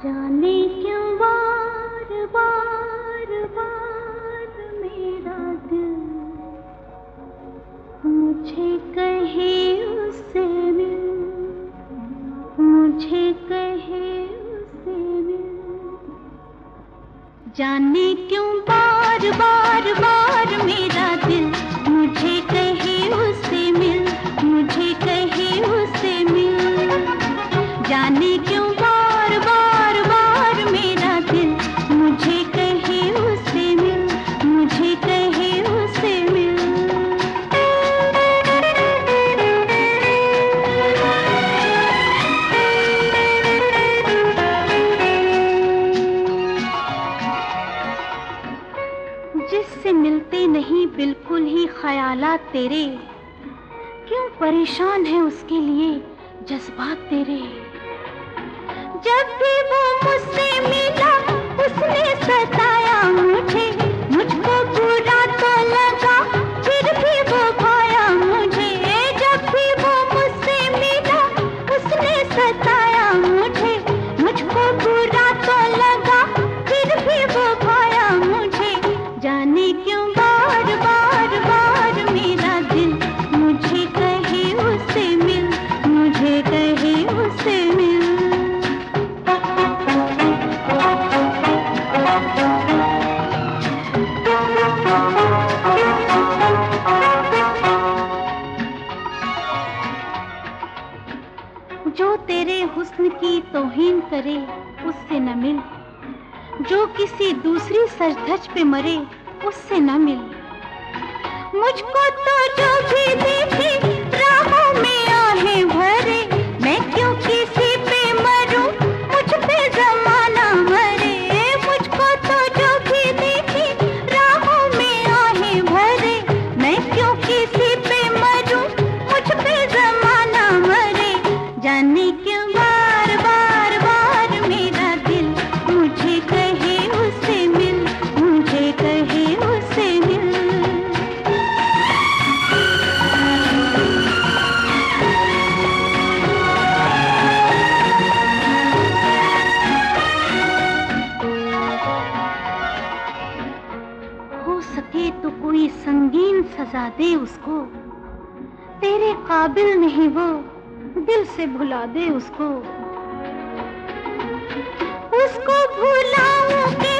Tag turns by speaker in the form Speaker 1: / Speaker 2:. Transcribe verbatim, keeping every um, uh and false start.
Speaker 1: जाने क्यों बार बार बार मेरा दिल मुझे कहे उससे मिल, मुझे कहे उससे मिल। जाने क्यों बार बार बार मेरा दिल मुझे कहे उससे मिल, मुझे कहे उससे मिल। जाने क्यों बार बार बार मेरा दिल मुझे कहे उससे मिल, मुझे कहे उससे मिल। जिससे मिलते नहीं बिल्कुल ही ख्यालात तेरे, क्यों परेशान है उसके लिए जज्बात तेरे। जब भी वो मुझसे मिला उसने सताया मुझे, मुझको बुरा तो लगा फिर भी वो भाया मुझे। जब भी वो मुझसे मिला उसने सताया मुझे, मुझको बुरा तो लगा फिर भी वो भाया मुझे। जाने क्यों बार बार बार मेरा दिल मुझे कहे उससे मिल, मुझे कहे उससे मिल। जो तेरे हुस्न की तौहीन करे उससे न मिल, जो किसी दूसरी सजधज पे मरे उससे न मिल। मुझको तो जो भी देखे राहों में आहें भरे, मैं क्यों किसी पे मरूं मुझ पे ज़माना मरे। मुझको तो जो भी देखे राहों में आहें भरे, मैं क्यों किसी पे मरूं मुझ पे ज़माना मरे। जाने क्यों बार बार बार मेरा दिल मुझे कहे उससे मिल, मुझे कहे उससे मिल। हो सके तो कोई संगीन सजा दे उसको, तेरे काबिल नहीं वो दिल से भुला दे उसको। उसको भुलाऊं